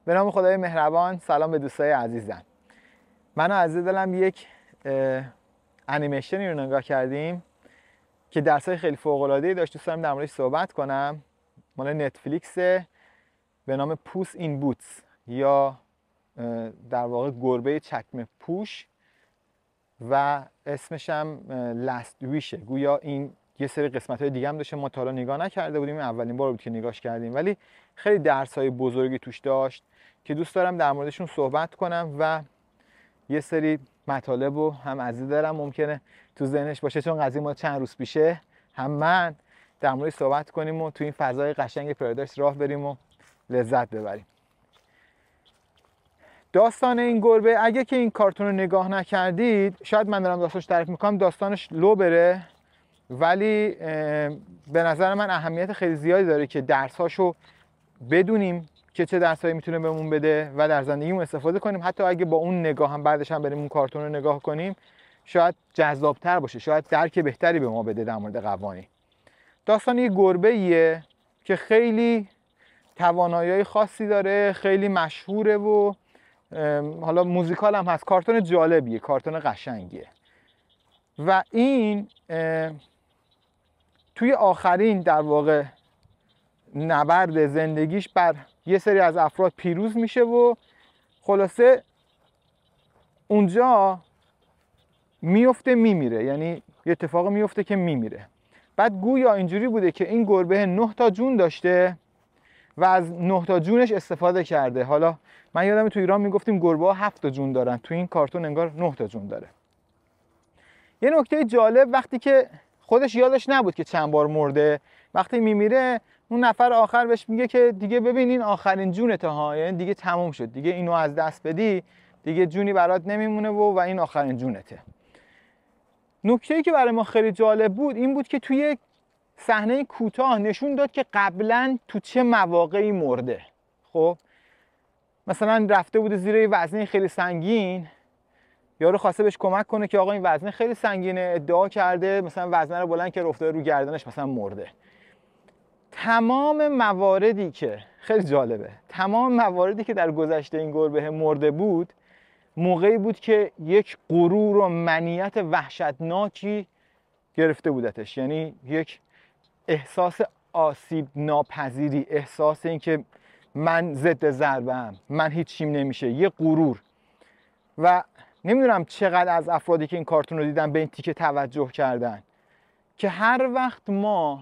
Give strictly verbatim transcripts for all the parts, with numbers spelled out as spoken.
به نام خدای مهربان. سلام به دوستای عزیزم. من و عزیز دلم یک انیمیشنی رو نگاه کردیم که درسای خیلی فوق‌العاده‌ای داشت. دوست دارم در موردش صحبت کنم. مال نتفلیکس به نام پوس این بوتس یا در واقع گربه چکمه پوش و اسمش هم لاست ویشه. گویا این یه سری قسمت‌های دیگه هم داشته، ما تا حالا نگاه نکرده بودیم، اولین بار بود که نگاهش کردیم، ولی خیلی درس‌های بزرگی توش داشت که دوست دارم در موردشون صحبت کنم و یه سری مطالب رو هم عزیز دارم ممکنه تو ذهنش باشه، چون قضیه ما چند روز پیشه، هم من در موردش صحبت کنیم و تو این فضای قشنگ پرادایس راه بریم و لذت ببریم. داستان این گربه، اگه که این کارتون رو نگاه نکردید، شاید من دارم داستانش تعریف میکنم داستانش لو بره، ولی به نظر من اهمیت خیلی زیادی داره که درساشو بدونیم که چه درسایی میتونه بهمون بده و در زندگیمون استفاده کنیم. حتی اگه با اون نگاه هم بعدش هم بریم اون کارتون رو نگاه کنیم، شاید جذابتر باشه، شاید درک بهتری به ما بده در مورد قوانین. داستان یه گربه‌ایه که خیلی توانایی‌های خاصی داره، خیلی مشهوره و حالا موزیکال هم هست. کارتون جالبیه، کارتون قشنگیه و این توی آخرین در واقع نبرد زندگیش بر یه سری از افراد پیروز میشه و خلاصه اونجا میفته میمیره، یعنی یه اتفاق میفته که میمیره. بعد گویا اینجوری بوده که این گربه نه تا جون داشته و از نه تا جونش استفاده کرده. حالا من یادم تو ایران میگفتیم گربه ها هفت تا جون دارن، تو این کارتون انگار نه تا جون داره. یه نکته جالب، وقتی که خودش یادش نبود که چند بار مرده، وقتی میمیره اون نفر آخر بهش میگه که دیگه ببین این آخرین جونته ها، یعنی دیگه تموم شد، دیگه اینو از دست بدی دیگه جونی برات نمیمونه و و این آخرین جونته. نکته‌ای که برای ما خیلی جالب بود این بود که توی صحنه کوتاه نشون داد که قبلا تو چه مواقعی مرده. خب مثلا رفته بوده زیر یه وزنه خیلی سنگین، یارو خواسته بهش کمک کنه که آقا این وزنه خیلی سنگینه، ادعا کرده مثلا وزنه رو بلند که افتاده رو گردنش مثلا مرده. تمام مواردی که خیلی جالبه، تمام مواردی که در گذشته این گربه مرده بود، موقعی بود که یک غرور و منیت وحشتناکی گرفته بودتش، یعنی یک احساس آسیب ناپذیری، احساس این که من ضد ضربه‌ام، من هیچیم نمیشه، یه غرور. و نمیدونم چقدر از افرادی که این کارتون رو دیدن به این تیکه توجه کردن که هر وقت ما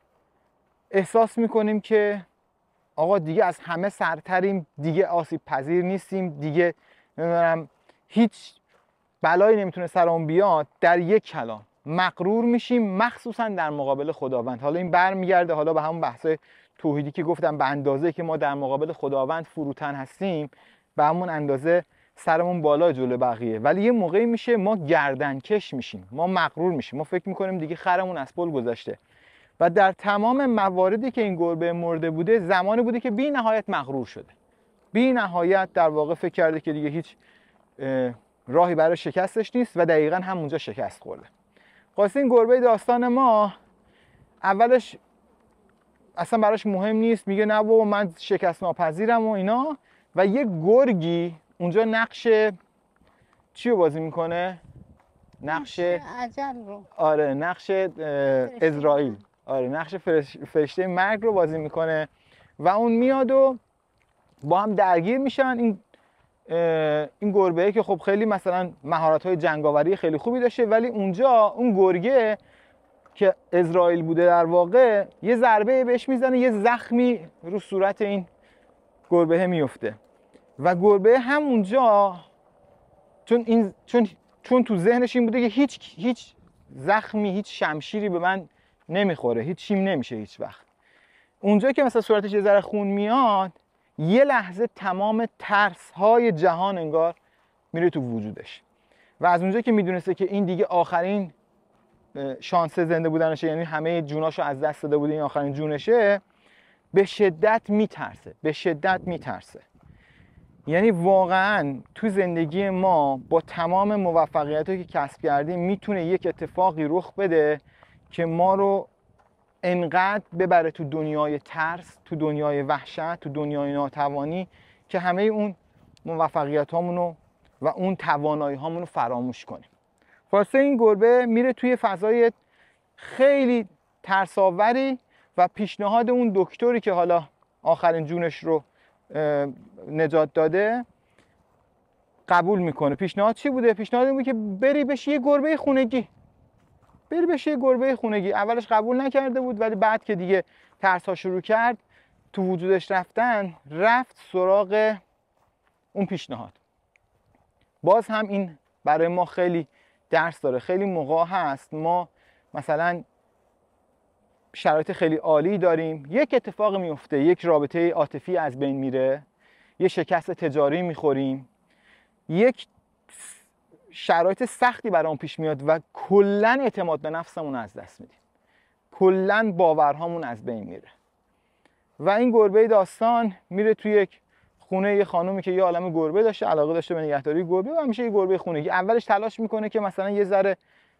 احساس میکنیم که آقا دیگه از همه سرتریم، دیگه آسیب پذیر نیستیم، دیگه نمیدونم هیچ بلایی نمیتونه سرمون بیاد، در یک کلام مغرور میشیم، مخصوصا در مقابل خداوند. حالا این برمیگرده حالا به همون بحث توحیدی که گفتم، به اندازه که ما در مقابل خداوند فروتن هستیم به همون اندازه سرمون بالا جلو بقیه. ولی یه موقعی میشه ما گردنکش میشیم، ما مغرور میشیم، ما فکر میکنیم دیگه خرمون از پل گذشته. و در تمام مواردی که این گربه مرده بوده، زمانی بوده که بی نهایت مغرور شده، بی نهایت در واقع فکر کرده که دیگه هیچ راهی برای شکستش نیست و دقیقاً همونجا شکست خورده. خلاص این گربه داستان ما اولش اصلا براش مهم نیست، میگه نه بابا من شکست ناپذیرم و اینا، و یه گرگی اونجا نقش چی رو بازی میکنه؟ نقش عجل رو. آره نقش اسرائیل، آره نقش فرشته مرگ رو بازی میکنه و اون میاد و با هم درگیر میشن. این این گربه‌ای که خب خیلی مثلا مهارت‌های جنگاوری خیلی خوبی داشته، ولی اونجا اون گرگه که اسرائیل بوده در واقع یه ضربه بهش میزنه، یه زخمی رو صورت این گربه میفته و گربه همونجا چون این چون چون تو ذهنش این بوده که هیچ هیچ زخمی، هیچ شمشیری به من نمیخوره، هیچ چیم نمیشه هیچ وقت. اونجا که مثلا صورتش یه ذره خون میاد، یه لحظه تمام ترس‌های جهان انگار میره تو وجودش و از اونجا که میدونسته که این دیگه آخرین شانس زنده بودنشه، یعنی همه جوناشو از دست داده بوده، این آخرین جونشه، به شدت میترسه، به شدت میترسه. یعنی واقعاً تو زندگی ما با تمام موفقیتایی که کسب کردیم میتونه یک اتفاقی رخ بده که ما رو انقدر ببره تو دنیای ترس، تو دنیای وحشت، تو دنیای ناتوانی که همه اون موفقیت هامونو و اون توانایی هامونو فراموش کنیم. واسه این گربه میره توی فضای خیلی ترساوری و پیشنهاد اون دکتری که حالا آخرین جونش رو نجات داده قبول میکنه. پیشنهاد چی بوده؟ پیشنهاد این بود که بری بشی یه گربه خونگی. بری بشی یه گربه خونگی. اولش قبول نکرده بود، ولی بعد که دیگه ترسا شروع کرد تو وجودش رفتن، رفت سراغ اون پیشنهاد. باز هم این برای ما خیلی درس داره. خیلی موقع هست ما مثلا شرایط خیلی عالی داریم، یک اتفاق میفته، یک رابطه عاطفی از بین میره، یه شکست تجاری میخوریم، یک شرایط سختی برامون پیش میاد و کلا اعتماد به نفسمون از دست میدیم، کلا باورهامون از بین میره. و این گربه داستان میره توی یک خونه یه خانومی که یه عالمه گربه داشته، علاقه داشته به نگهداری گربه و همیشه یه گربه خونگی. اولش تلاش میکنه که مثلا یه ذره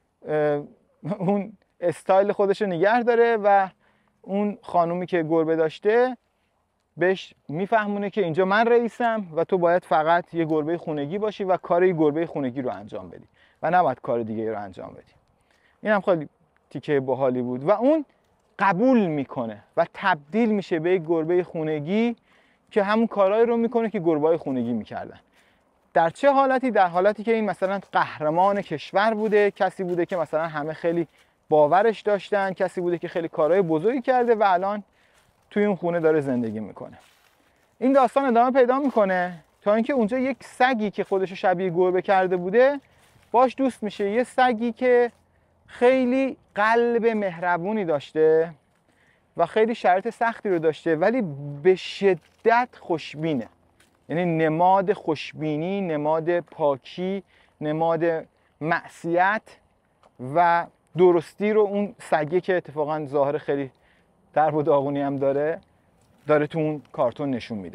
اون استایل خودش رو نگه داره و اون خانومی که گربه داشته بهش میفهمونه که اینجا من رئیسم و تو باید فقط یه گربه خونگی باشی و کار یه گربه خونگی رو انجام بدی و نباید کار دیگه رو انجام بدی. این هم خیلی تیکه باحالی بود و اون قبول میکنه و تبدیل میشه به یک گربه خونگی که همون کارهایی رو میکنه که گربه‌های خونگی میکردن. در چه حالتی؟ در حالتی که این مثلا قهرمان کشور بوده، کسی بوده که مثلا همه خیلی باورش داشتن، کسی بوده که خیلی کارهای بزرگی کرده و الان توی اون خونه داره زندگی میکنه. این داستان ادامه پیدا میکنه تا اینکه اونجا یک سگی که خودشو شبیه گربه کرده بوده باش دوست میشه. یه سگی که خیلی قلب مهربونی داشته و خیلی شرایط سختی رو داشته، ولی به شدت خوشبینه. یعنی نماد خوشبینی، نماد پاکی، نماد معصیت و درستی رو اون سگی که اتفاقا ظاهر خیلی درب و داغونی هم داره داره تو اون کارتون نشون میده.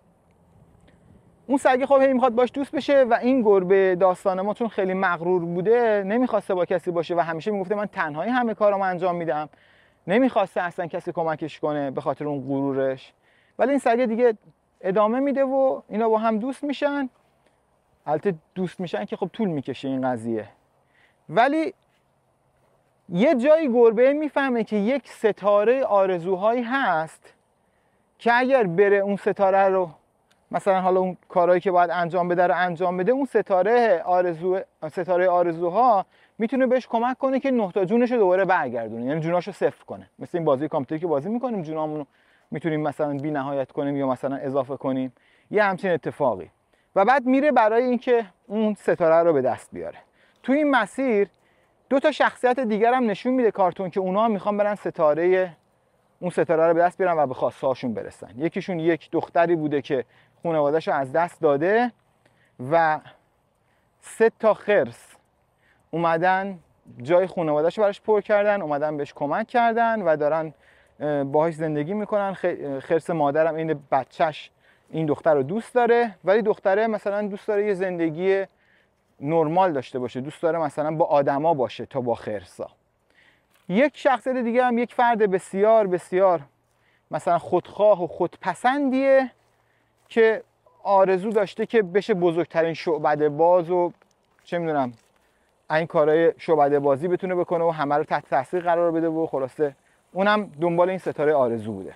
اون سگی خب هی میخواد باش دوست بشه و این گربه داستان ما چون خیلی مغرور بوده نمیخواسته با کسی باشه و همیشه میگفته من تنهایی همه کارامو انجام میدم، نمیخواسته اصلا کسی کمکش کنه به خاطر اون غرورش. ولی این سگ دیگه ادامه میده و اینا با هم دوست میشن. البته دوست میشن که خب طول میکشه این قضیه، ولی یه جایی گربه میفهمه که یک ستاره آرزوهایی هست که اگر بره اون ستاره رو مثلا حالا اون کارهایی که باید انجام بده رو انجام بده، اون ستاره آرزو ستاره آرزوها میتونه بهش کمک کنه که نه تا جونش رو دوباره برگردونه، یعنی جوناشو صفر کنه. مثل این بازی کامپیوتری که بازی میکنیم جونامون رو میتونیم مثلا بی نهایت کنیم یا مثلا اضافه کنیم، یه همچین اتفاقی. و بعد میره برای اینکه اون ستاره رو به دست بیاره. تو این مسیر دو تا شخصیت دیگر هم نشون میده کارتون که اونا هم میخوان برن ستاره اون ستاره رو به دست بیارن و به خواسته هاشون برسن. یکیشون یک دختری بوده که خانواده‌اش رو از دست داده و سه تا خرس اومدن جای خانواده‌اش رو براش پر کردن، اومدن بهش کمک کردن و دارن باهاش زندگی میکنن. خرس مادرم این بچهش این دختر رو دوست داره، ولی دختره مثلا دوست داره یه زندگی نرمال داشته باشه، دوست داره مثلا با آدما باشه تا با خرسا. یک شخصیت دیگه هم یک فرد بسیار بسیار مثلا خودخواه و خودپسندیه که آرزو داشته که بشه بزرگترین شعبده باز و چه میدونم این کارهای شعبده بازی بتونه بکنه و همه رو تحت تاثیر قرار بده و خلاصه اونم دنبال این ستاره آرزو بوده.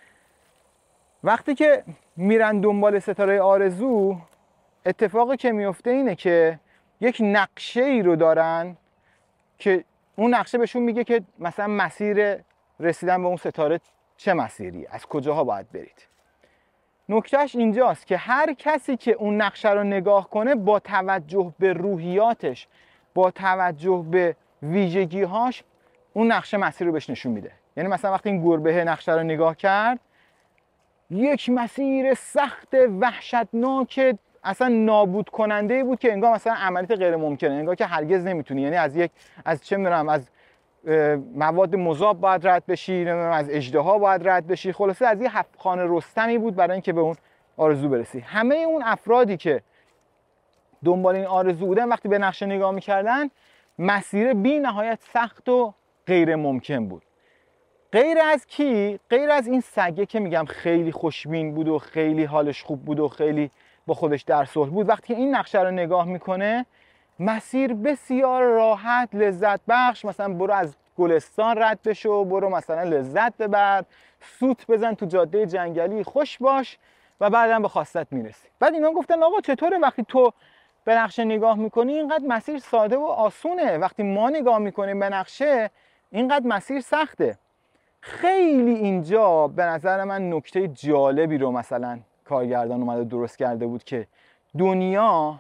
وقتی که میرن دنبال ستاره آرزو، اتفاقی که میفته اینه که یک نقشه ای رو دارن که اون نقشه بهشون میگه که مثلا مسیر رسیدن به اون ستاره چه مسیری، از کجاها باید برید. نکتهش اینجاست که هر کسی که اون نقشه رو نگاه کنه با توجه به روحیاتش، با توجه به ویژگی‌هاش، اون نقشه مسیر رو بهش نشون میده. یعنی مثلا وقتی این گربه نقشه رو نگاه کرد، یک مسیر سخت وحشتناک اصلا نابود کننده بود که انگار مثلا عملیات غیر ممکنه، انگار که هرگز نمیتونی، یعنی از یک از چه میدونم از مواد مذاب باید رد بشی، از اژدها باید رد بشی، خلاصه از یه هفت‌خوان رستمی بود برای اینکه به اون آرزو برسی. همه اون افرادی که دنبال این آرزو بودن وقتی به نقشه نگاه میکردن، مسیر بی نهایت سخت و غیر ممکن بود. غیر از کی؟ غیر از این سگه که میگم خیلی خوشبین بود و خیلی حالش خوب بود و خیلی با خودش در صلح بود، وقتی این نقشه رو نگاه میکنه مسیر بسیار راحت لذت بخش، مثلا برو از گلستان رد بشو، برو مثلا لذت ببر، سوت بزن تو جاده جنگلی، خوش باش و بعدم به خواستت میرسی. بعد اینا گفتن آقا چطوره وقتی تو به نقشه نگاه میکنی اینقدر مسیر ساده و آسونه، وقتی ما نگاه میکنیم به نقشه اینقدر مسیر سخته. خیلی اینجا به نظر من نکته جالبی رو مثلا کارگردان اومده درست کرده بود که دنیا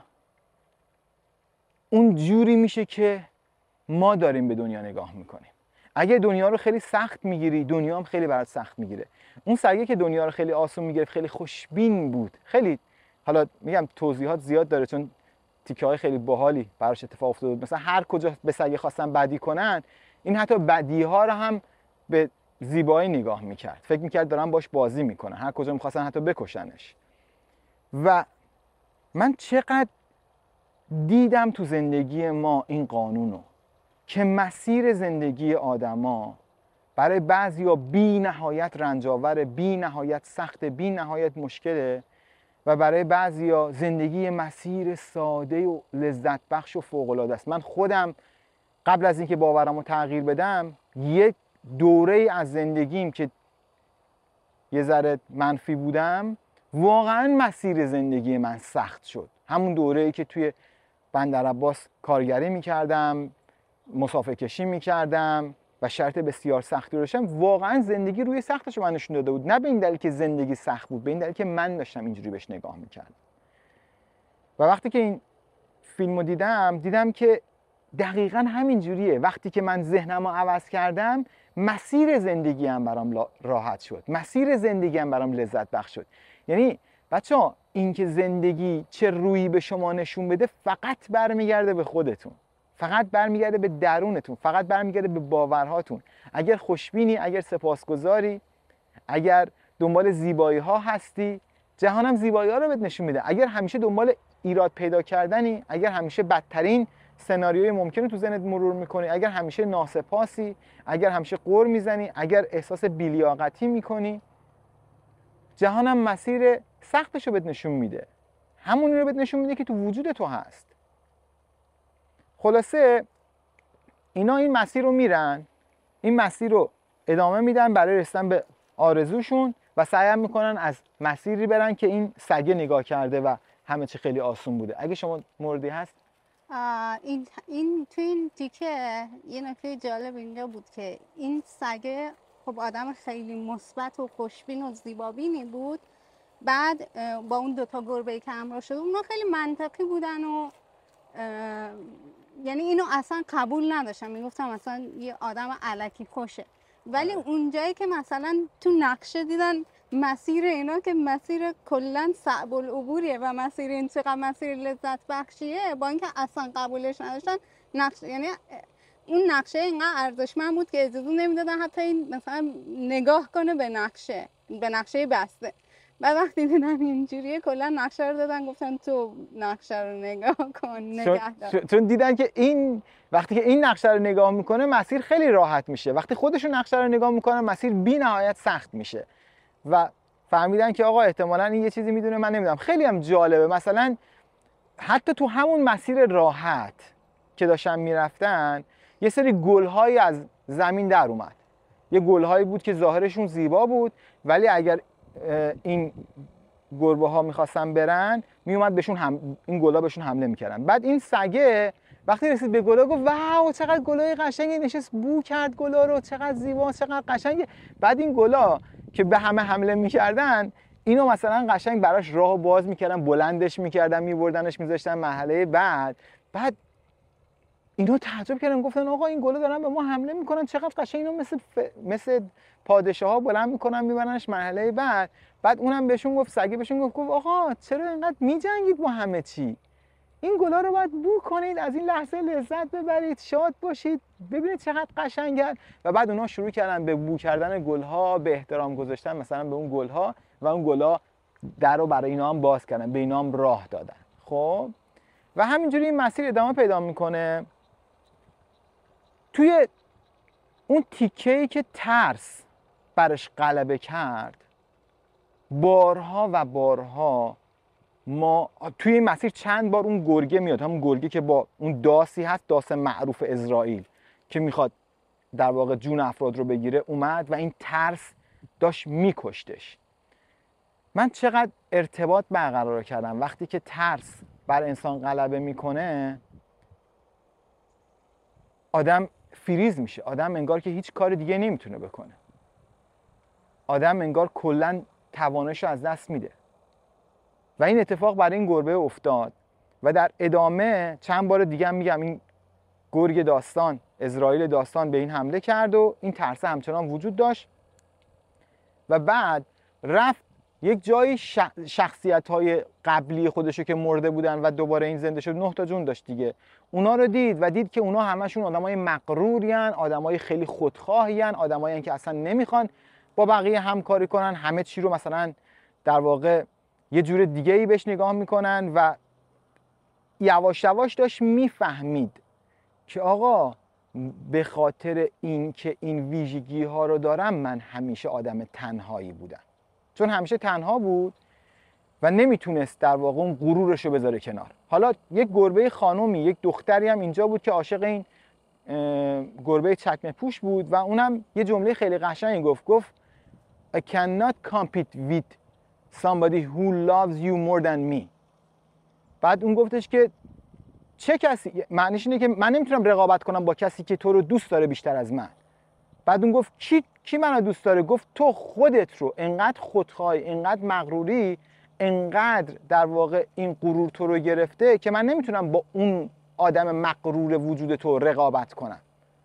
اون جوری میشه که ما داریم به دنیا نگاه میکنیم. اگه دنیا رو خیلی سخت میگیری، دنیا هم خیلی برات سخت میگیره. اون سگه که دنیا رو خیلی آسون میگرفت خیلی خوشبین بود، خیلی، حالا میگم توضیحات زیاد داره چون تیکه های خیلی باحالی براش اتفاق افتاده بود. مثلا هر کجا به سگه خواستن بدی کنن، این حتی بدی ها رو هم به زیبایی نگاه میکرد، فکر میکرد دارن باش بازی میکنن، هر کجا میخواستن حتی بکشنش. و من چقدر دیدم تو زندگی ما این قانونو که مسیر زندگی آدما برای بعضیا بی نهایت رنجاور، بی نهایت سخت، بی نهایت مشکله و برای بعضیا زندگی مسیر ساده و لذت بخش و فوق العاده است. من خودم قبل از اینکه باورمو تغییر بدم یک دوره از زندگیم که یه ذره منفی بودم، واقعا مسیر زندگی من سخت شد. همون دوره‌ای که توی بندر عباس کارگری میکردم، مسافر کشی میکردم و شرط بسیار سختی رو داشتم، واقعا زندگی روی سختش رو من نشون داده بود. نه به این دلیل که زندگی سخت بود، به این دلیل که من داشتم اینجوری بهش نگاه میکردم. و وقتی که این فیلم رو دیدم دیدم که دقیقا همین جوریه. وقتی که من ذهنم رو عوض کردم مسیر زندگی هم برام راحت شد، مسیر زندگی هم برام لذت بخش شد. یعنی بچه ها این که زندگی چه رویی به شما نشون بده فقط برمیگرده به خودتون، فقط برمیگرده به درونتون، فقط برمیگرده به باورهاتون. اگر خوشبینی، اگر سپاسگزاری، اگر دنبال زیبایی ها هستی، جهانم زیبایی ها رو بهت نشون میده. اگر همیشه دنبال ایراد پیدا کردنی، اگر همیشه بدترین سناریوی ممکن رو تو ذهنت مرور میکنی، اگر همیشه ناسپاسی، اگر همیشه قُر میزنی، اگر احساس بی‌لیاقتی میکنی، جهانم مسیر سختش رو بهت نشون میده، همونی رو بهت نشون میده که تو وجود تو هست. خلاصه اینا این مسیر رو میرن، این مسیر رو ادامه میدن برای رسیدن به آرزوشون و سعی میکنن از مسیری برن که این سگه نگاه کرده و همه چی خیلی آسون بوده. اگه شما موردی هست. این این تو این تیکه یه نکته جالب اینجا بود که این سگه خب آدم خیلی مثبت و خوشبین و زیبابینی بود. بعد با اون دوتا گربه‌ای که همراه شده اونا خیلی منطقی بودن و یعنی اینو اصلا قبول نداشتم، میگفتم مثلا یه آدم الکی خوشه. ولی اونجایی که مثلا تو نقشه دیدن مسیر اینا که مسیر کلا صعب العبوریه و مسیر این چقدر مسیر لذت بخشیه، با اینکه اصلا قبولش نداشتن، نقشه یعنی اون نقشه اینقدر ارزشمند بود که اجازه نمیدادن حتی این مثلا نگاه کنه به نقشه به نقشه بسته. بعد وقتی دیدن اینجوریه کلا نقشه رو دادن گفتن تو نقشه رو نگاه کن، نگه دار. چون دیدن که این وقتی که این نقشه رو نگاه میکنه مسیر خیلی راحت میشه، وقتی خودشون نقشه رو نگاه میکنن مسیر بی نهایت سخت میشه و فهمیدن که آقا احتمالاً این یه چیزی میدونه من نمیدونم. خیلی هم جالبه، مثلا حتی تو همون مسیر راحت که داشتن میرفتن یه سری گل‌هایی از زمین در اومد، یه گل‌هایی بود که ظاهرشون زیبا بود ولی اگر این گربه ها میخواستن برن میومد بهشون هم این گلا بهشون حمله میکردن. بعد این سگه وقتی رسید به گلا گفت واو چقدر گلای قشنگی، نشست بو کرد گلا رو، چقدر زیبا، چقدر قشنگه. بعد این گلا که به همه حمله میکردن اینو مثلا قشنگ براش راهو باز میکردن، بلندش میکردن، میبردنش میذاشتن مرحله بعد. بعد اینا تعجب کردن گفتن آقا این گلا دارن به ما حمله میکنن، چقدر قشنگ. اینا مثل ف... مثل پادشاه ها بلند میکنن میبرنش مرحله بعد. بعد اونم بهشون گفت، سگه بهشون گفت گفت آقا چرا اینقدر میجنگید با همه چی؟ این گلا رو باید بو کنید، از این لحظه لذت ببرید، شاد باشید، ببینید چقدر قشنگن. و بعد اونا شروع کردن به بو کردن گلها، به احترام گذاشتن مثلا به اون گلها و اون گلا در رو برای اینا هم باز کردن، به اینا هم راه دادن. خب و همینجوری این مسیر ادامه پیدا میکنه. توی اون تیکه‌ای که ترس برش غلبه کرد، بارها و بارها ما توی این مسیر چند بار اون گرگه میاد، همون گرگه که با اون داسی هست، داس معروف اسرائیل که میخواد در واقع جون افراد رو بگیره، اومد و این ترس داشت میکشتش. من چقدر ارتباط برقرار کردم وقتی که ترس بر انسان غلبه میکنه، آدم فریز میشه، آدم انگار که هیچ کار دیگه نمیتونه بکنه، آدم انگار کلا توانش رو از دست میده. و این اتفاق برای این گربه افتاد و در ادامه چند بار دیگه هم میگم این گرگ داستان، اسرائیل داستان به این حمله کرد و این ترس همچنان وجود داشت و بعد رفت یک جایی شخصیت‌های قبلی خودشو که مرده بودن و دوباره این زنده شد، نه تا جون داشت دیگه، اونا رو دید و دید که اونا همشون آدمای مغرورین، آدمای خیلی خودخواهین، آدمایی که اصلا نمیخوان با بقیه همکاری کنن، همه چی رو مثلا در واقع یه جور دیگه ای بهش نگاه میکنن و یواش یواش داشت میفهمید که آقا به خاطر این که این ویژگی ها رو دارم من همیشه آدم تنهایی بودم، چون همیشه تنها بود و نمیتونست در واقع اون غرورش رو بذاره کنار. حالا یک گربه خانومی، یک دختری هم اینجا بود که عاشق این گربه چکمه پوش بود و اونم یه جمله خیلی قشنگی گفت، گفت I cannot compete with somebody who loves you more than me. بعد اون گفتش که چه کسی، معنیش اینه که من نمیتونم رقابت کنم با کسی که تو رو دوست داره بیشتر از من. بعد اون گفت کی کی منو دوست داره؟ گفت تو خودت رو، انقدر خودخواهی، انقدر مغروری، انقدر در واقع این غرور تو رو گرفته که من نمیتونم با اون آدم مغرور وجود تو رقابت کنم.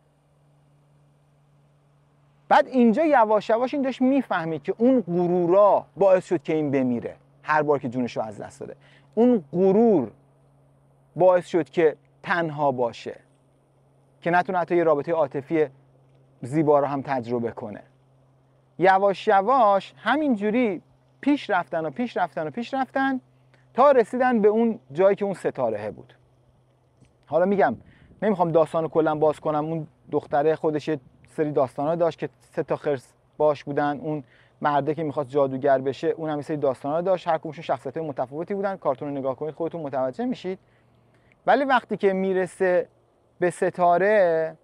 بعد اینجا یواش یواش این داشت میفهمید که اون غرورا باعث شد که این بمیره هر بار که جونش رو از دست داده. اون غرور باعث شد که تنها باشه، که نتونه حتی یه رابطه عاطفی زیبا رو هم تجربه کنه. یواش یواش همینجوری پیش رفتن و پیش رفتن و پیش رفتن تا رسیدن به اون جایی که اون ستاره بود. حالا میگم نمیخوام داستانو کلا باز کنم. اون دختره خودش سری داستانا داشت که سه تا خرس باش بودن، اون مرده که میخواست جادوگر بشه اون هم سری داستانا داشت، هر کدومشون شخصیت‌های متفاوتی بودن. کارتون رو نگاه کنید خودتون متوجه میشید. ولی وقتی که میرسه به ستاره،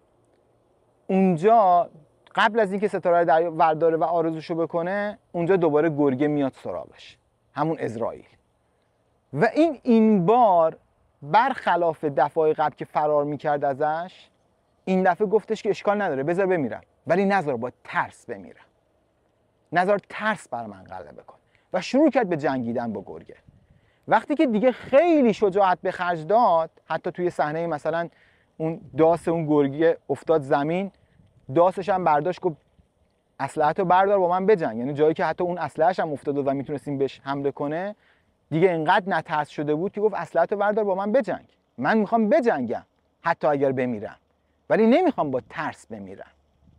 اونجا قبل از اینکه ستاره رو ورداره و آرزوشو بکنه، اونجا دوباره گرگه میاد سراغش، همون اسرائیل. و این این بار برخلاف دفعه قبل که فرار میکرد ازش، این دفعه گفتش که اشکال نداره بذار بمیرم، ولی نذار با ترس بمیرم، نذار ترس بر من غلبه کن. و شروع کرد به جنگیدن با گرگه. وقتی که دیگه خیلی شجاعت به خرج داد، حتی توی صحنه مثلا اون داس اون گرگه افتاد زمین، داسش هم برداشت گفت اسلحه‌تو بردار با من بجنگ. یعنی جایی که حتی اون اسلحه‌اش هم افتاد و میتونستیم بهش حمله کنه، دیگه اینقدر نترس شده بود که گفت اسلحه‌تو بردار با من بجنگ، من میخوام بجنگم حتی اگر بمیرم، ولی نمیخوام با ترس بمیرم.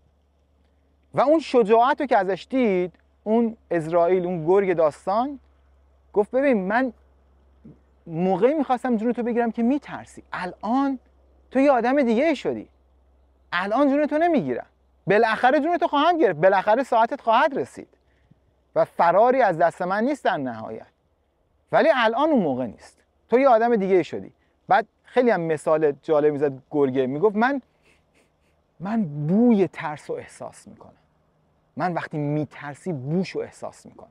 و اون شجاعت رو که ازش دید، اون اسرائیل، اون گرگ داستان، گفت ببین من موقعی میخواستم جونتو بگیرم که میترسی، الان تو یه آدم دیگه شدی، الان جونتو نمیگیرم، بالاخره جونتو خواهم گرفت، بالاخره ساعتت خواهد رسید و فراری از دست من نیست در نهایت، ولی الان اون موقع نیست، تو یه آدم دیگه شدی. بعد خیلی هم مثال جالب میزد گرگه، میگفت من من بوی ترس رو احساس میکنم، من وقتی میترسی بوش رو احساس میکنم.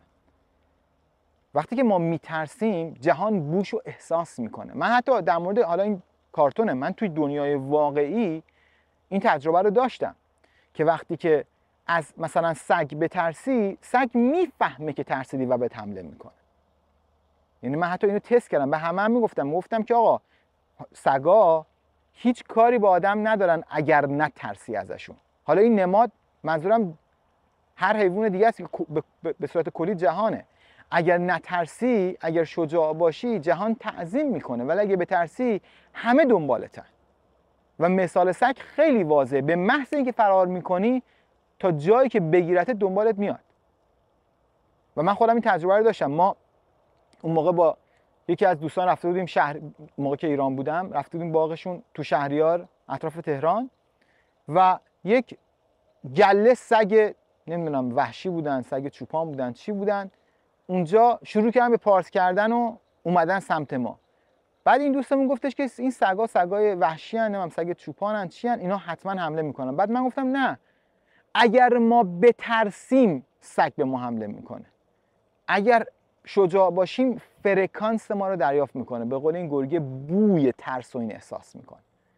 وقتی که ما میترسیم جهان بوش رو احساس میکنه. من حتی در مورد حالا این کارتونه، من توی دنیای واقعی این تجربه رو داشتم که وقتی که از مثلا سگ بترسی، سگ میفهمه که ترسیدی و بهت حمله میکنه. یعنی من حتی اینو تست کردم، به همه هم میگفتم میگفتم که آقا سگا هیچ کاری با آدم ندارن اگر نترسی ازشون. حالا این نماد منظورم هر حیوان دیگه است که به صورت کلی جهانه. اگر نترسی، اگر شجاع باشی، جهان تعظیم میکنه، ولی اگه بترسی همه دنبالتن. و مثال سگ خیلی واضحه، به محض اینکه فرار میکنی تا جایی که بگیرت دنبالت میاد. و من خودم این تجربه رو داشتم. ما اون موقع با یکی از دوستان رفته بودیم شهر، موقع که ایران بودم رفته بودیم باغشون تو شهریار اطراف تهران و یک گله سگ نمیدونم وحشی بودن، سگ چوپان بودن، چی بودن، اونجا شروع کردن به پارس کردن و اومدن سمت ما. بعد این دوستمون گفتش که این سگا سگای وحشی ان، نمیدونم سگ چوپانن چی ان، اینا حتما حمله میکنن. بعد من گفتم نه، اگر ما بترسیم سگ به ما حمله میکنه، اگر شجاع باشیم فرکانس ما رو دریافت میکنه. به قول این گرگه بوی ترس و این احساس میکنه.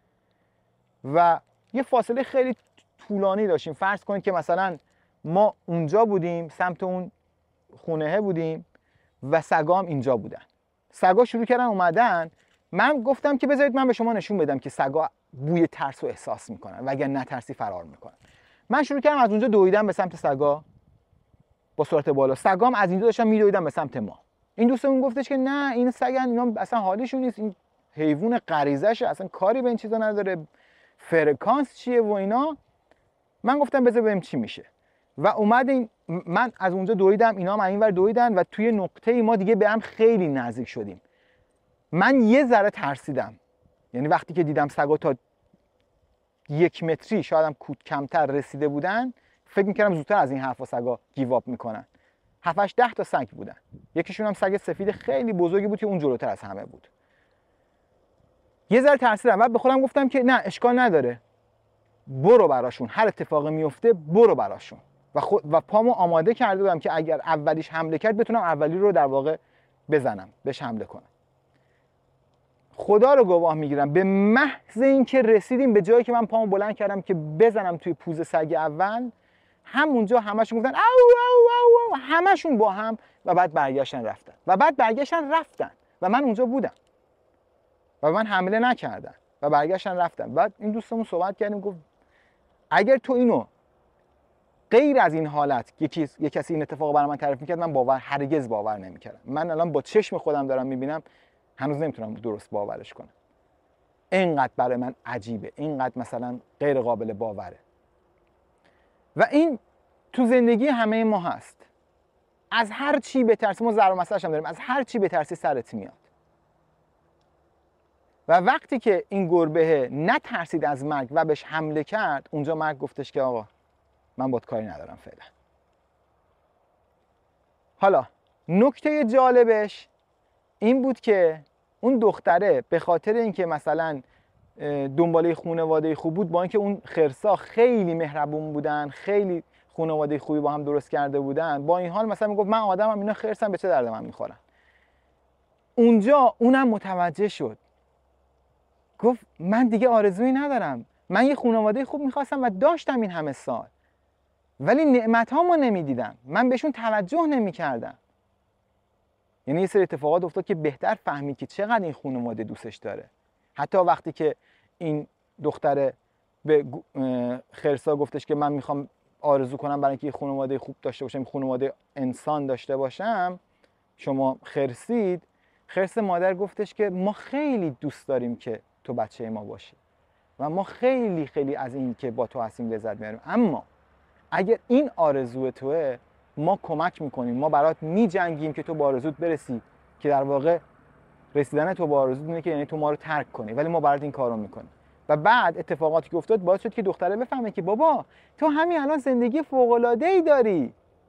و یه فاصله خیلی طولانی داشتیم. فرض کنید که مثلا ما اونجا بودیم، سمت اون خونهه بودیم و سگا هم اینجا بودن. سگا شروع کردن اومدن. من گفتم که بذارید من به شما نشون بدم که سگا بوی ترس رو احساس میکنن و اگر نترسی فرار میکنن. من شروع کردم از اونجا دویدن به سمت سگا با سرعت بالا. سگا هم از اینجا داشتن میدویدن به سمت ما. این دوستمون گفتش که نه این سگن، اینا اصلا حالیشون نیست، این حیوان غریزشه، اصلا کاری به این چیزا نداره، فرکانس چیه و اینا. من گفتم بذار ببینیم چی میشه و اومدیم. من از اونجا دویدم، اینا هم از اینور دویدن و توی نقطه ما دیگه به هم خیلی نزدیک شدیم. من یه ذره ترسیدم، یعنی وقتی که دیدم سگا تا یک متری شاید هم کمتر رسیده بودن، فکر میکردم زودتر از این حرفا سگا گیو آپ میکنن. هفتش ده تا سگ بودن، یکیشون هم سگ سفید خیلی بزرگی بود که اون جلوتر از همه بود. یه ذره ترسیدم. بعد به خودم گفتم که نه اشکال نداره، برو براشون، هر اتفاقی میفته برو براشون. و خود و پامو آماده کرده بودم که اگر اولیش حمله کرد بتونم اولی رو در واقع بزنم، بهش حمله کنم. خدا رو گواه میگیرم به محض اینکه رسیدیم به جایی که من پامو بلند کردم که بزنم توی پوز سگ اول، همونجا همشون گفتن او او او او، همشون با هم، و بعد برگشتن رفتن و بعد برگشتن رفتن و من اونجا بودم و من حمله نکردن و برگشتن رفتن. بعد این دوستمون صحبت کردیم، گفت اگر تو اینو غیر از این حالت یکی یک کسی این اتفاق برای من تعریف میکرد، من باور هرگز باور نمیکردم. من الان با چشم خودم دارم میبینم، هنوز نمیتونم درست باورش کنم. اینقدر برای من عجیبه، اینقدر مثلا غیر قابل باوره. و این تو زندگی همه ما هست. از هر چی بترسی، ما ضرب المثلش هم داریم، از هر چی بترسی سرت میاد. و وقتی که این گربه نترسید از مرگ و بهش حمله کرد، اونجا مرگ گفتش که آقا من باهات کاری ندارم فعلا. حالا نکته جالبش این بود که اون دختره به خاطر اینکه مثلا دنباله خانواده خوب بود، با اینکه اون خرسا خیلی مهربون بودن، خیلی خانواده خوبی با هم درست کرده بودن، با این حال مثلا میگفت من آدمم، اینا خرسن، به چه درد من میخورن. اونجا اونم متوجه شد، گفت من دیگه آرزویی ندارم، من یه خانواده خوب میخواستم و داشتم این همه سال، ولی نعمت هامو نمیدیدم، من بهشون توجه نمیکردم. یعنی یه سری اتفاقات افتاد که بهتر فهمی که چقدر این خانواده دوستش داره. حتی وقتی که این دختره به خرسا گفتش که من میخوام آرزو کنم برای اینکه یه خانواده خوب داشته باشم، خانواده انسان داشته باشم، شما خرسید. خرس مادر گفتش که ما خیلی دوست داریم که تو بچه ما باشی و ما خیلی خیلی از این که با تو هستیم لذت میبریم، اما اگر این آرزو توه ما کمک میکنیم، ما برات میجنگیم که تو با آرزوت برسی، که در واقع رسیدن تو با آرزوت اینه که یعنی تو ما رو ترک کنی، ولی ما برات این کارو میکنیم. و بعد اتفاقاتی که افتاد باعث شد که دختره بفهمه که بابا تو همین الان زندگی فوق‌العاده‌ای داری،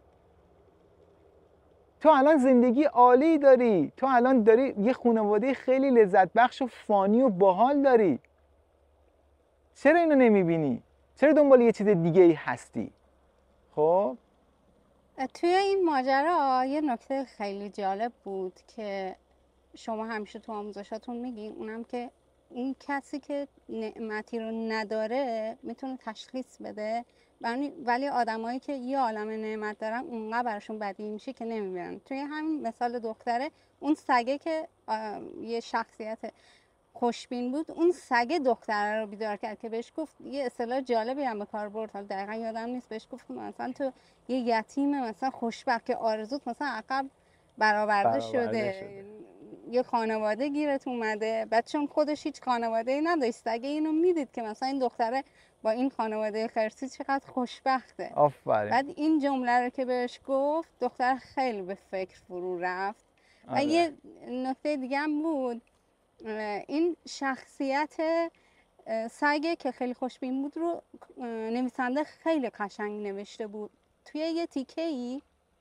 تو الان زندگی عالی داری، تو الان داری یه خانواده خیلی لذت بخش و فانی و باحال داری، چرا اینو نمیبینی؟ چرا دنبال یه چیز دیگه ای هستی؟ خب توی این ماجرا یه نکته خیلی جالب بود که شما همیشه تو آموزشاتون میگین، اونم که اون کسی که نعمتی رو نداره میتونه تشخیص بده، ولی آدمایی که یه عالم نعمت دارن اونقدر براشون بدی میشه که نمیبینن. توی همین مثال دختره، اون سگه که یه شخصیت خوشبین بود، اون سگه دختره رو بیدار کرد که بهش گفت یه اصطلاح جالبی هم به کار برد، حالا دقیقا یادم نیست، بهش گفت مثلا تو یه یتیم مثلا خوشبخت که آرزوت مثلا عقب برآورده شده, شده. یه خانواده گیرت اومده، بعد چون خودش هیچ خانواده‌ای نداشت، سگه اینو میدید که مثلا این دختره با این خانواده خرسی چقدر خوشبخته. آفرین. بعد این جمله رو که بهش گفت، دختر خیلی به فکر فرو رفت. آره. و یه نکته دیگه هم بود، این شخصیت سگه که خیلی خوشبین بود رو نویسنده خیلی قشنگ نوشته بود. توی یه تیکه ای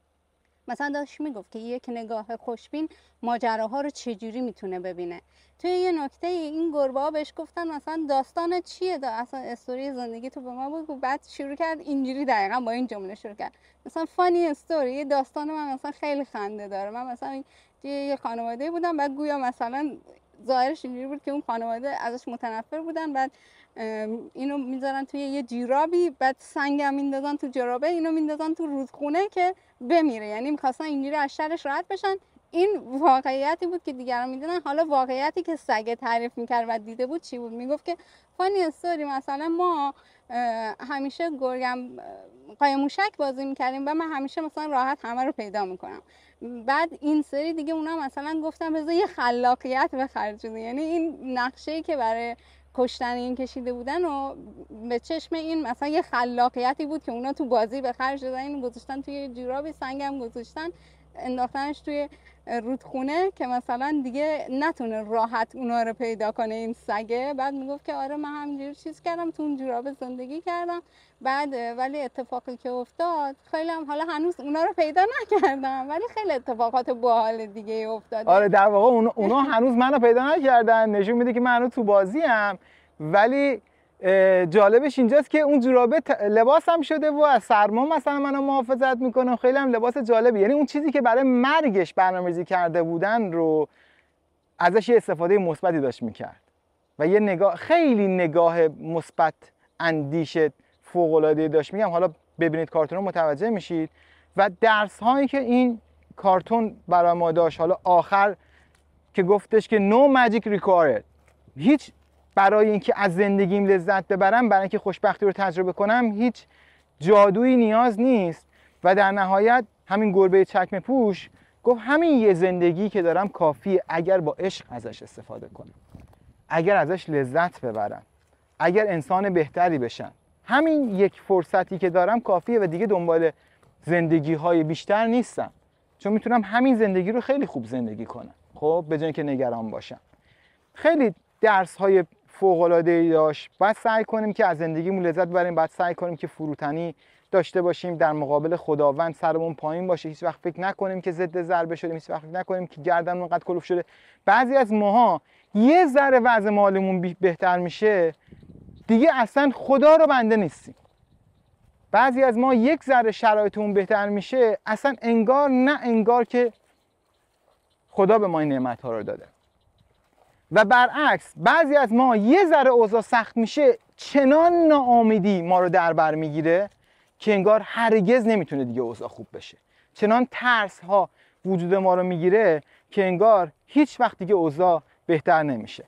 مثلا داشت میگفت که یک نگاه خوشبین ماجراها رو چجوری میتونه ببینه. توی یه نکته این گربه ها بهش گفتن مثلا داستان چیه، دا اصلا استوری زندگی تو به ما بگو. بعد شروع کرد اینجوری دقیقا با این جمله شروع کرد، مثلا فانی استوری، داستان من مثلا خیلی خنده داره. من مثلا یه خانواده بودم، بعد گویا مثلا ظاهرش اینجوری بود که اون خانواده ازش متنفر بودن، بعد اینو میذارن توی یه جورابی، بعد سنگم میندازن تو جرابه، اینو میندازن تو رودخونه که بمیره. یعنی میخواستن اینجوری از شرش راحت بشن. این واقعیتی بود که دیگران میدونن. حالا واقعیتی که سگ تعریف میکرد و دیده بود چی بود؟ میگفت که فانی استوری، مثلا ما همیشه گرگم قایم موشک بازی میکردیم و من همیشه مثلا راحت همه رو پیدا میکنم. بعد این سری دیگه اونا مثلا گفتم بذار یه خلاقیت به خرج بدیم. یعنی این نقشه‌ای که برای کشتن این کشیده بودن و به چشم این مثلا یه خلاقیتی بود که اونا تو بازی به خرج دادن. اینو گذاشتن توی جورابی، سنگم گذاشتن، انداختنش توی رودخونه که مثلا دیگه نتونه راحت اونا رو پیدا کنه این سگه. بعد میگفت که آره من همینجوری چیز کردم، تو اون جوراب زندگی کردم. بعد ولی اتفاقی که افتاد خیلی هم، حالا هنوز اونا رو پیدا نکردم ولی خیلی اتفاقات باحال دیگه افتاد. آره در واقع اونا, اونا هنوز منو پیدا نکردن، نشون میده که من هنوز تو بازی ام. ولی جالبش اینجاست که اون جورابه لباسم شده و از سرما مثلا منو محافظت میکنه. خیلی هم لباس جالبی. یعنی اون چیزی که برای مرگش برنامه‌ریزی کرده بودن رو ازش یه استفاده مثبتی داشت میکرد و یه نگاه، خیلی نگاه مثبت اندیش فوق العاده داشت. میگم حالا ببینید کارتون رو متوجه میشید. و درس هایی که این کارتون برای ما داشت، حالا آخر که گفتش که no magic required، هیچ برای اینکه از زندگیم لذت ببرم، برای اینکه خوشبختی رو تجربه کنم، هیچ جادویی نیاز نیست. و در نهایت همین گربه چکمه پوش گفت همین یه زندگی که دارم کافیه اگر با عشق ازش استفاده کنم، اگر ازش لذت ببرم، اگر انسان بهتری بشم. همین یک فرصتی که دارم کافیه و دیگه دنبال زندگی های بیشتر نیستم، چون میتونم همین زندگی رو خیلی خوب زندگی کنم، خب به جای اینکه نگران باشم. خیلی درس های فوق العاده ای داشت. باید سعی کنیم که از زندگیمون لذت ببریم، باید سعی کنیم که فروتنی داشته باشیم، در مقابل خداوند سرمون پایین باشه، هیچ وقت فکر نکنیم که ضد ضربه شدیم، هیچ وقت فکر نکنیم که گردنمون انقدر کلوف شده. بعضی از ماها یه ذره وضع مالمون بهتر میشه دیگه اصلا خدا رو بنده نیستیم. بعضی از ما یک ذره شرایطمون بهتر میشه اصلا انگار نه انگار که خدا به ما این نعمت‌ها رو داده. و برعکس بعضی از ما یه ذره اوضاع سخت میشه چنان ناامیدی ما رو در بر میگیره که انگار هرگز نمیتونه دیگه اوضاع خوب بشه. چنان ترس ها وجود ما رو میگیره که انگار هیچ وقت دیگه اوضاع بهتر نمیشه.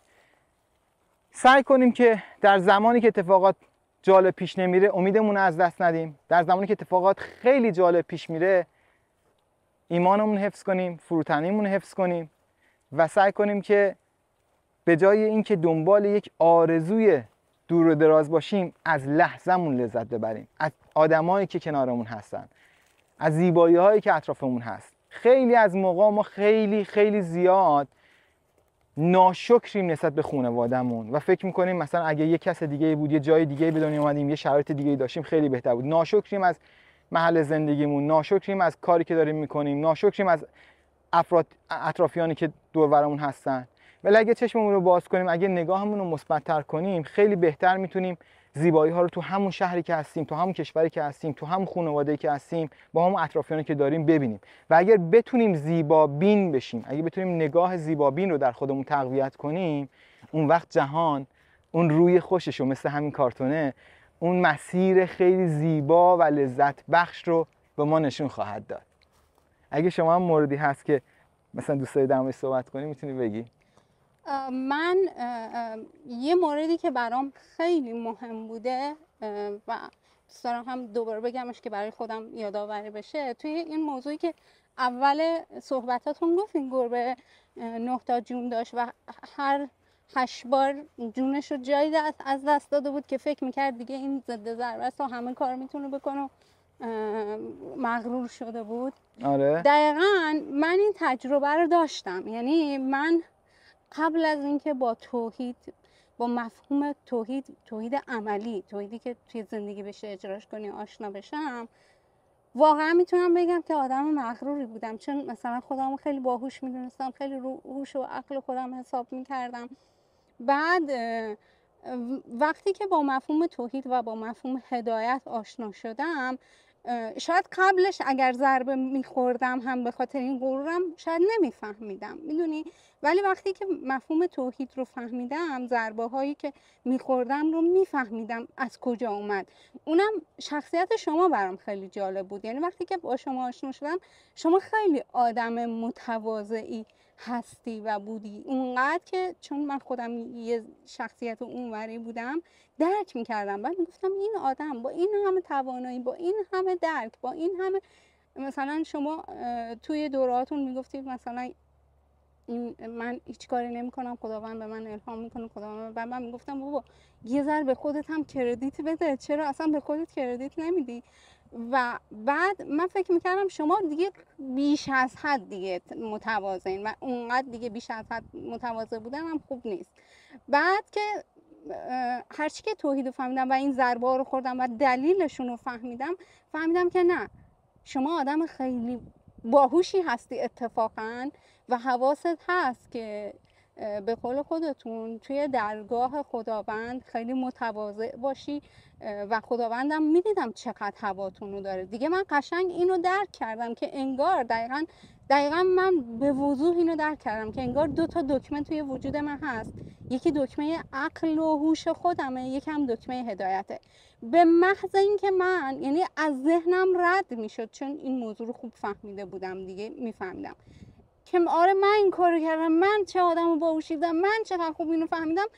سعی کنیم که در زمانی که اتفاقات جالب پیش نمیره امیدمون از دست ندیم. در زمانی که اتفاقات خیلی جالب پیش میره ایمانمون حفظ کنیم، فروتنیمون حفظ کنیم و سعی کنیم که به جای اینکه دنبال یک آرزوی دور و دراز باشیم از لحظه‌مون لذت ببریم، از آدمایی که کنارمون هستن، از زیبایی‌هایی که اطرافمون هست. خیلی از موقع ما خیلی خیلی زیاد ناشکریم نسبت به خانواده‌مون و فکر می‌کنیم مثلا اگه یه کس دیگه بود، یه جای دیگه به دنیا اومدیم، یه شرایط دیگه داشتیم خیلی بهتر بود. ناشکریم از محل زندگیمون، ناشکریم از کاری که داریم می‌کنیم، ناشکریم از افراد اطرافیانی که دور برمون هستن. ولی اگه چشممون رو باز کنیم، اگه نگاهمون رو مثبت‌تر کنیم، خیلی بهتر میتونیم زیبایی‌ها رو تو همون شهری که هستیم، تو همون کشوری که هستیم، تو همون خانواده‌ای که هستیم، با همون اطرافیانی که داریم ببینیم. و اگر بتونیم زیبا بین بشیم، اگه بتونیم نگاه زیبا بین رو در خودمون تقویت کنیم، اون وقت جهان اون روی خوشش رو مثل همین کارتونه، اون مسیر خیلی زیبا و لذت بخش رو به ما نشون خواهد داد. اگه شما هم موردی هست که مثلا دوست داری در موردش صحبت کنی میتونی بگی. من یه موردی که برام خیلی مهم بوده و دوست دارم هم دوباره بگمش که برای خودم یادآوری بشه، توی این موضوعی که اول صحبتاتون گفتین گربه نه تا جون داشت و هر هشت بار جونش رو جایی از دست داده بود که فکر میکرد دیگه این ضد ضربه است و همه کار میتونه بکنه، مغرور شده بود. آره دقیقاً من این تجربه رو داشتم. یعنی من قبل از اینکه با توحید با مفهوم توحید، توحید عملی، توحیدی که توی زندگی بشه اجراش کنی آشنا بشم، واقعا میتونم بگم که آدم مغروری بودم، چون مثلا خودم خیلی باهوش میدونستم، خیلی رو هوش و عقل خودم حساب میکردم. بعد وقتی که با مفهوم توحید و با مفهوم هدایت آشنا شدم، شاید قبلش اگر ضربه میخوردم هم به خاطر این غرورم شاید نمیفهمیدم، میدونی، ولی وقتی که مفهوم توحید رو فهمیدم، ضربه هایی که میخوردم رو میفهمیدم از کجا اومد. اونم شخصیت شما برام خیلی جالب بود، یعنی وقتی که با شما آشنا شدم شما خیلی آدم متواضعی هستی و بودی، اونقدر که چون من خودم یه شخصیت اونوری بودم درک میکردم. بعد میگفتم این آدم با این همه توانایی، با این همه درک، با این همه، مثلا شما توی دوراتون میگفتید مثلا این من هیچ کاری نمیکنم، خداوند به من الهام میکنه، خداوند. بعد من میگفتم بابا یه ذره به خودت هم کردیت بده، چرا اصلا به خودت کردیت نمیدی؟ و بعد من فکر میکردم شما دیگه بیش از حد دیگه متواضعین و اونقدر دیگه بیش از حد متواضع بودن هم خوب نیست. بعد که هرچی که توحید رو فهمیدم و این ضربه رو خوردم و دلیلشون رو فهمیدم، فهمیدم که نه، شما آدم خیلی باهوشی هستی اتفاقا و حواست هست که به قول خودتون توی درگاه خداوند خیلی متواضع باشی و خداوندم میدیدم چقدر هواتون رو داره دیگه. من قشنگ اینو درک کردم که انگار دقیقاً دقیقاً من به وضوح اینو درک کردم که انگار دو تا دکمه توی وجود من هست، یکی دکمه عقل و هوش خودمه، یکی هم دکمه هدایته. به محض اینکه من یعنی از ذهنم رد میشد، چون این موضوع رو خوب فهمیده بودم دیگه، میفهمیدم که آره من این کارو کردم، من چه آدمو باهوشی بودم، من چقدر خوب اینو فهمیدم،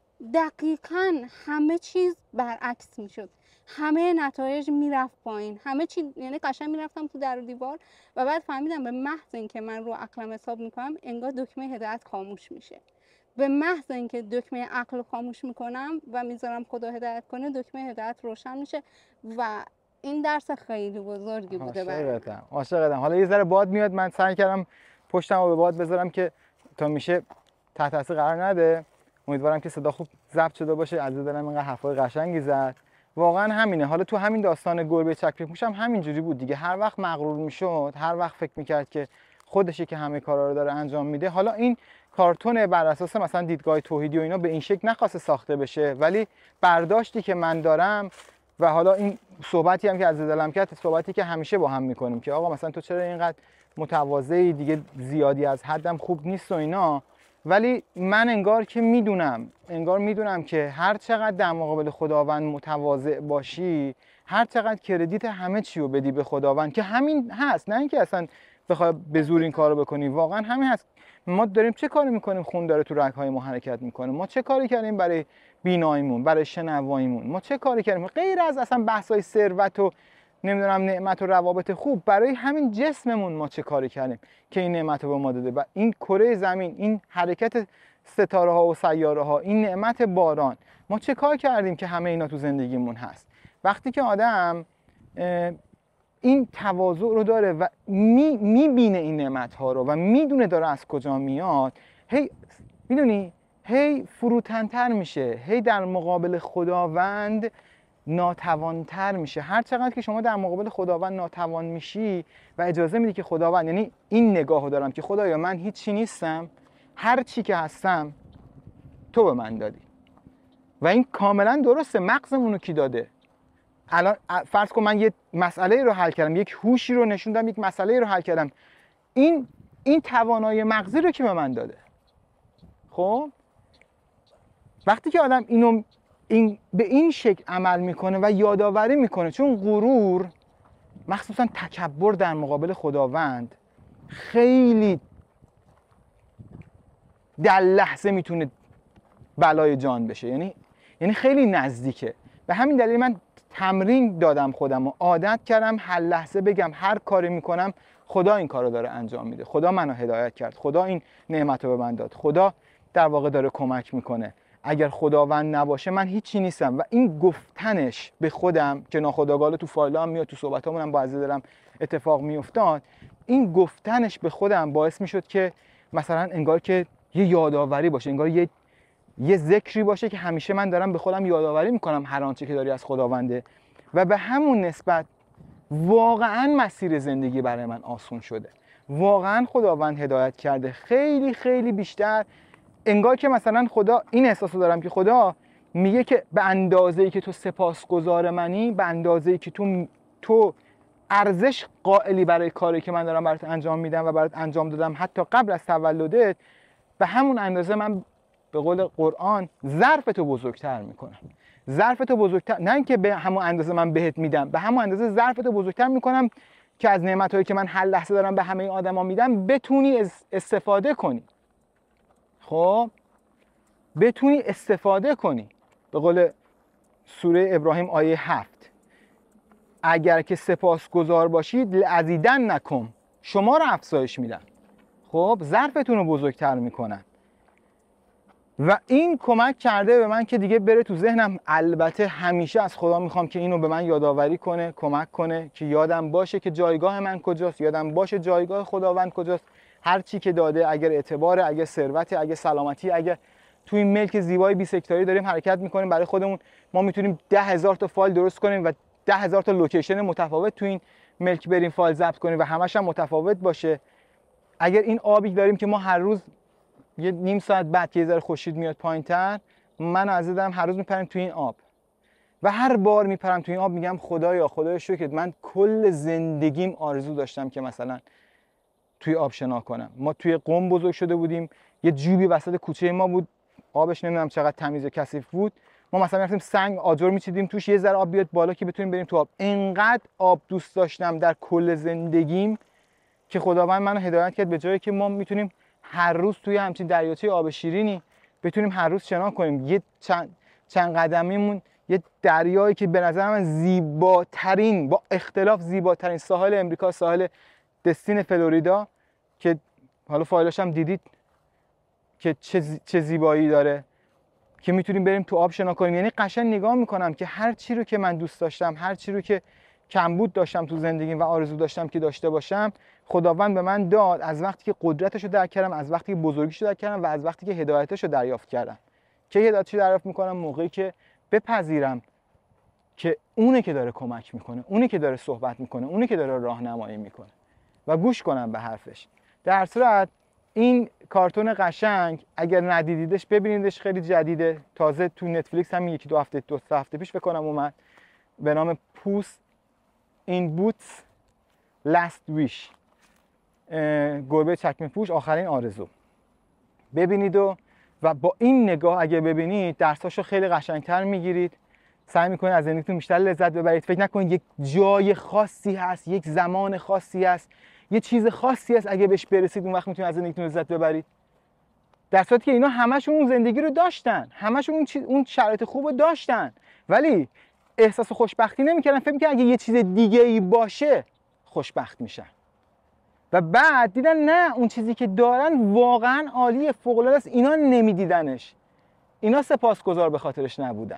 دقیقاً همه چیز برعکس میشد، همه نتایج میرفت پایین، همه چیز یعنی قشنگ میرفتم تو در و دیوار. و بعد فهمیدم به محض اینکه من رو عقلم حساب میکنم انگار دکمه هدایت خاموش میشه، به محض اینکه دکمه عقل رو خاموش میکنم و میذارم خدا هدایت کنه دکمه هدایت روشن میشه. و این درس خیلی بزرگی بوده برام. عاشقتم عاشقتم. حالا یه ذره باد میاد، من سعی کردم پشتمو به باد بذارم که تا میشه تحت تاثیر قرار نده. امیدوارم که صدا خوب ضبط شده باشه. از دلم اینقدر حرفای قشنگی زد، واقعا همینه. حالا تو همین داستان گربه چکمه هم همینجوری بود دیگه، هر وقت مغرور میشد، هر وقت فکر میکرد که خودشه که همه کارا رو داره انجام میده. حالا این کارتون بر اساس مثلا دیدگاه توحیدی و اینا به این شکل نخواسته ساخته بشه، ولی برداشتی که من دارم و حالا این صحبتی هم که از دلم کرد، صحبتی که همیشه با هم میکنیم که آقا مثلا تو چرا اینقدر متواضعی، دیگه زیادی از حدم خوب نیست و اینا، ولی من انگار که میدونم انگار میدونم که هر چقدر در مقابل خداوند متواضع باشی، هر چقدر کردیت همه چی رو بدی به خداوند که همین هست، نه اینکه اصلا بخوای به زور این کارو بکنی، واقعا همین هست. ما داریم چه کاری میکنیم؟ خون داره تو رگ‌های ما حرکت میکنه. ما چه کاری کردیم برای بیناییمون، برای شنواییمون؟ ما چه کاری کردیم غیر از اصلا بحث‌های ثروت و نمیدونم نعمت و روابط خوب؟ برای همین جسممون ما چه کاری کردیم که این نعمت رو به ما داده؟ و این کره زمین، این حرکت ستاره ها و سیاره ها، این نعمت باران، ما چه کار کردیم که همه اینا تو زندگیمون هست؟ وقتی که آدم این تواضع رو داره و میبینه این نعمت ها رو و میدونه داره از کجا میاد، هی میدونی هی فروتن‌تر میشه، هی در مقابل خداوند ناتوانتر میشه. هر چقدر که شما در مقابل خداوند ناتوان میشی و اجازه میدی که خداوند، یعنی این نگاهو دارم که خدایا من هیچی نیستم، هر چی که هستم تو به من دادی. و این کاملا درسته. مغزمون رو کی داده؟ الان فرض کن من یه مسئله رو حل کردم، یک هوشی رو نشوندم، یک مسئله رو حل کردم، این این توانایی مغزی رو کی به من داده؟ خب وقتی که آدم اینو این به این شکل عمل میکنه و یادآوری میکنه، چون غرور مخصوصا تکبر در مقابل خداوند خیلی در لحظه میتونه بلای جان بشه، یعنی یعنی خیلی نزدیکه. به همین دلیل من تمرین دادم خودم و عادت کردم هر لحظه بگم هر کاری میکنم خدا این کارو داره انجام میده، خدا منو هدایت کرد، خدا این نعمت رو به من داد، خدا در واقع داره کمک میکنه. اگر خداوند نباشه من هیچی نیستم. و این گفتنش به خودم که ناخودآگاه تو فایلام میاد، تو صحبتامون هم با عزیز دلم اتفاق میافتاد، این گفتنش به خودم باعث میشد که مثلا انگار که یه یادآوری باشه، انگار یه یه ذکری باشه که همیشه من دارم به خودم یادآوری میکنم هر آنچه که داری از خداونده و به همون نسبت واقعا مسیر زندگی برای من آسون شده. واقعا خداوند هدایت کرده خیلی خیلی بیشتر. انگار که مثلا خدا، این احساسو دارم که خدا میگه که به اندازه‌ای که تو سپاسگزار منی، به اندازه‌ای که تو تو ارزش قائلی برای کاری که من دارم برات انجام میدم و برات انجام دادم حتی قبل از تولدت، به همون اندازه من به قول قرآن ظرفتو بزرگتر میکنم. ظرفتو بزرگتر، نه اینکه به همون اندازه من بهت میدم، به همون اندازه ظرفتو بزرگتر میکنم که از نعمتایی که من هر لحظه دارم به همه آدما میدم بتونی استفاده کنی. خب بتونی استفاده کنی. به قول سوره ابراهیم آیه هفت، اگر که سپاسگزار باشید لازیدن نکم، شما رو افزایش میدم. خب ظرفتون رو بزرگتر میکنم و این کمک کرده به من که دیگه بره تو ذهنم. البته همیشه از خدا میخوام که اینو به من یادآوری کنه، کمک کنه که یادم باشه که جایگاه من کجاست، یادم باشه جایگاه خداوند کجاست. هر چی که داده، اگر اعتباره، اگر ثروت، اگر سلامتی، اگر تو این ملک زیبای بیست هکتاری داریم حرکت میکنیم برای خودمون، ما میتونیم ده هزار تا فایل درست کنیم و ده هزار تا لوکیشن متفاوت تو این ملک بریم فایل ضبط کنیم و همش هم متفاوت باشه. اگر این آبی داریم که ما هر روز یه نیم ساعت بعد که یه ذره خورشید میاد پایین‌تر، من عزیزم هر روز میپرم تو این آب و هر بار میپرم تو این آب میگم خدایا خدایا شکر، من کل زندگیم آرزو داشتم که مثلا توی آب شنا کنم. ما توی قم بزرگ شده بودیم، یه جوبی وسط کوچه ما بود، آبش نمیدونم چقدر تمیز و کثیف بود. ما مثلا رفتیم سنگ آجر میچیدیم توش یه ذره آب بیاد بالا که بتونیم بریم تو آب. انقدر آب دوست داشتم در کل زندگیم که خداوند منو هدایت کرد به جایی که ما میتونیم هر روز توی همچین دریاچه آب شیرینی بتونیم هر روز شنا کنیم. یه چند چند قدمیمون یه دریایی که به نظر من زیباترین، با اختلاف زیباترین ساحل امریکا، ساحل دستین فلوریدا، که حالا فایلاش هم دیدید که چه چه زیبایی داره که میتونیم بریم تو آب شنا کنیم. یعنی قشنگ نگاه میکنم که هر چی رو که من دوست داشتم، هر چی رو که کمبود داشتم تو زندگیم و آرزو داشتم که داشته باشم، خداوند به من داد از وقتی که قدرتش رو درک کردم، از وقتی که بزرگیش رو درک کردم و از وقتی که هدایتش رو دریافت کردم. که هدایتش رو دریافت میکنم موقعی که بپذیرم که اونه که داره کمک میکنه، اونه که داره صحبت میکنه، اونه که داره راهنمایی میکنه و گوش کنم به حرفش. در صورت این کارتون قشنگ اگر ندیدیدش ببینیدش، خیلی جدیده، تازه تو نتفلیکس هم یکی دو هفته دو سه هفته پیش فکر کنم اومد، به نام پوس این بوتس لاست ویش، گربه چکمه پوش آخرین آرزو. ببینید و و با این نگاه اگه ببینید درساشو خیلی قشنگتر میگیرید، سعی میکنید از زندگیتون بیشتر لذت ببرید. فکر نکنید یک جای خاصی هست، یک زمان خاصی هست، یه چیز خاصی هست اگه بهش برسید اون وقت میتونید از زندگیتون لذت ببرید. در صورتی که اینا همشون اون زندگی رو داشتن، همشون اون چیز، اون شرایط خوب رو داشتن، ولی احساس خوشبختی نمیکردن. فکر میکردن اگه یه چیز دیگه ای باشه خوشبخت میشن و بعد دیدن نه، اون چیزی که دارن واقعا عالیه، فوق العاده است. اینا نمیدیدنش، اینا سپاسگزار به خاطرش نبودن.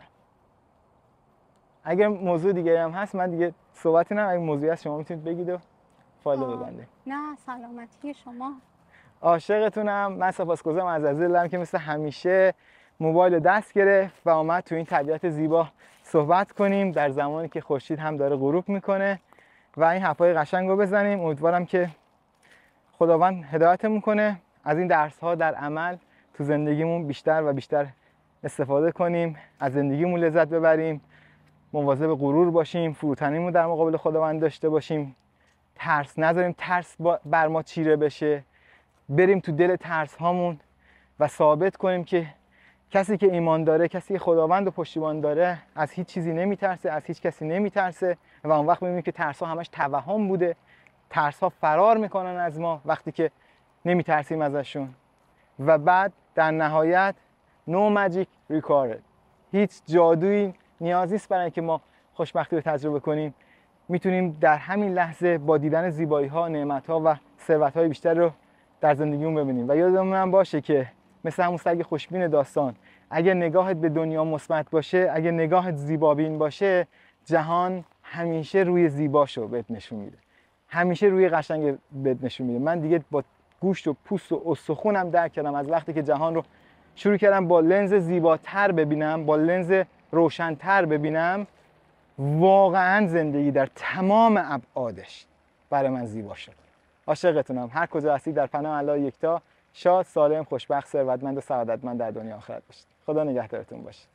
اگر موضوع دیگه هم هست من دیگه صحبتی نمی‌کنم، اگه موضوعی هست شما میتونید بگید و فایل رو ببنده. نه سلامتی شما. عاشقتونم. من سپاسگزارم از عزیزم که مثل همیشه موبایل دست گرفت و اومد تو این طبیعت زیبا صحبت کنیم در زمانی که خورشید هم داره غروب میکنه و این حرفای قشنگ رو بزنیم. امیدوارم که خداوند هدایتمون کنه، از این درس ها در عمل تو زندگیمون بیشتر و بیشتر استفاده کنیم، از زندگیمون لذت ببریم، مواظب غرور باشیم، فروتنیمون در مقابل خداوند داشته باشیم، ترس نذاریم ترس بر ما چیره بشه، بریم تو دل ترس هامون و ثابت کنیم که کسی که ایمان داره، کسی که خداوند و پشتیبان داره، از هیچ چیزی نمیترسه، از هیچ کسی نمیترسه و اون وقت میبینیم که ترس ها همش توهم بوده. ترس ها فرار میکنن از ما وقتی که نمیترسیم ازشون و بعد در نهایت no magic required، هیچ جادویی نیاز نیست برای اینکه ما خوشبختی رو تجربه کنیم. میتونیم در همین لحظه با دیدن زیبایی ها، نعمت ها و ثروت های بیشتر رو در زندگیمون ببینیم و یادمون هم باشه که مثل همون سگ خوشبین داستان، اگه نگاهت به دنیا مثبت باشه، اگه نگاهت زیبابین باشه، جهان همیشه روی زیباشو بهت نشون میده، همیشه روی قشنگ بهت نشون میده. من دیگه با گوشت و پوست و استخونم درک کردم از وقتی که جهان رو شروع کردم با لنز زیباتر ببینم، با لنز روشن‌تر ببینم، واقعا زندگی در تمام ابعادش برای من زیبا شد. عاشقتونم. هر کجا هستید در پناه الله یکتا، شاد، سالم، خوشبخت، ثروتمند و سعادتمند در دنیا آخرت باشید. خدا نگهدارتون باشه.